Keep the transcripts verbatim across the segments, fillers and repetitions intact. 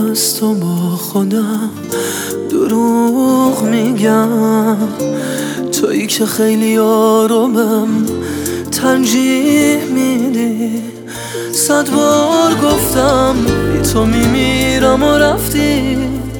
از تو با خودم دروغ میگم، تویی که خیلی آرومم ترجیح میدی. صد بار گفتم بی تو میمیرم و رفتی،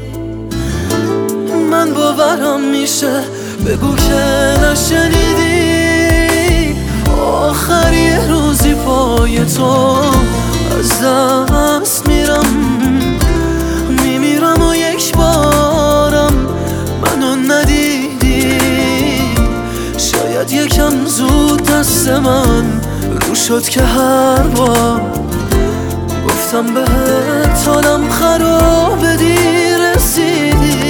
من باورم میشه بگو که نشنیدی. آخر یه روزی پای تو از دست میرم، میمیرم و یک بارم منو ندیدی. شاید یکم زود دست من رو شد که هر بار گفتم بهت حالم خرابه دیر رسیدی.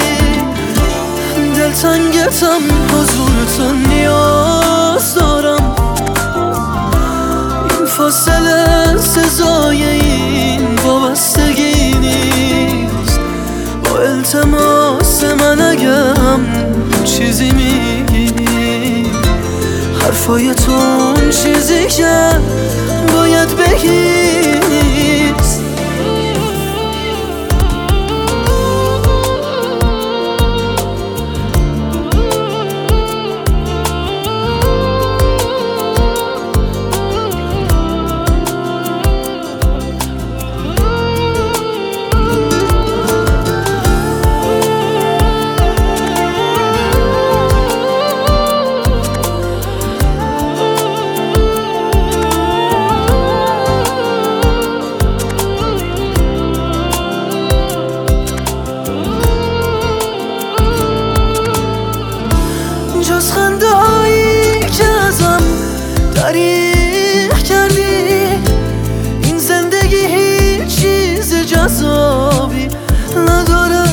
دلتنگتم حضور تو نیاز دارم، این فاصله سزای این وابستگی نیست. با التماس من اگه هم چیزی میگی، حرفای تو اون چیزی که باید بگی نیست. جز خنده هایی که ازم دریغ کردی، این زندگی هیچ چیز جذابی نداره.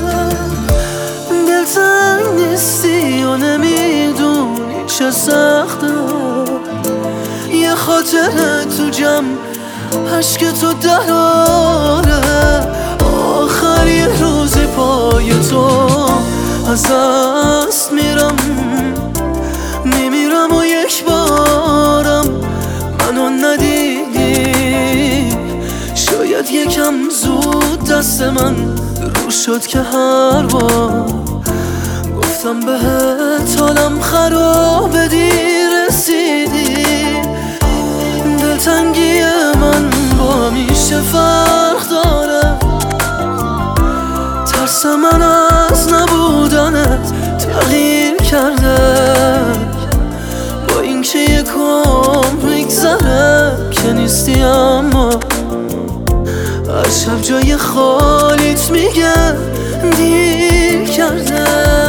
دلتنگ نیستی و نمیدونی چه سخته، یه خاطره تو جمع عشق تو دراره. آخر یه روزی پای تو از دست میرم، میمیرم و یک بارم منو ندیدی. شاید یکم زود دست من رو شد که هر بار گفتم بهت حالم خرابه دیر رسیدی. دلتنگی من با همیشه فرق داره، ترس من از نبودنت تغییر کرده. با اینکه یک عمر میگذره که نیستی، اما هر شب جای خالیت میگه دیر کرده.